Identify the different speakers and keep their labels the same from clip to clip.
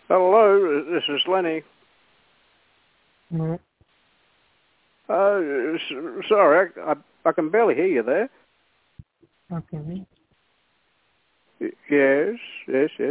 Speaker 1: Hello, this is Lenny.
Speaker 2: Mm,
Speaker 1: Sorry, I can barely hear you there.
Speaker 2: okay.
Speaker 1: Yes, yes, yes.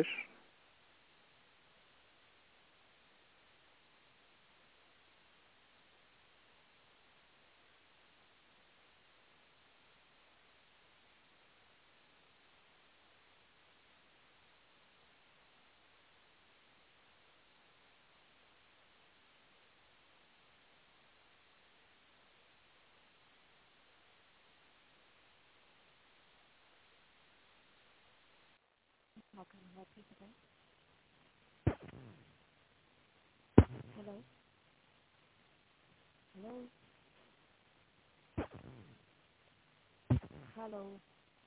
Speaker 3: How can I help you today? Hello? Hello? Hello?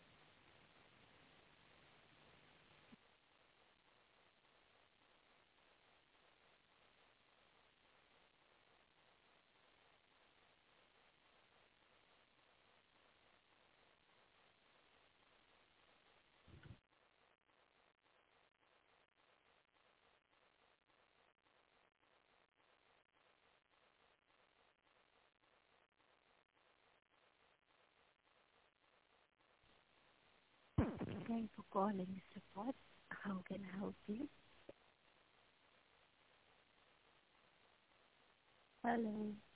Speaker 3: Thank you for calling support. How can I help you? Hello?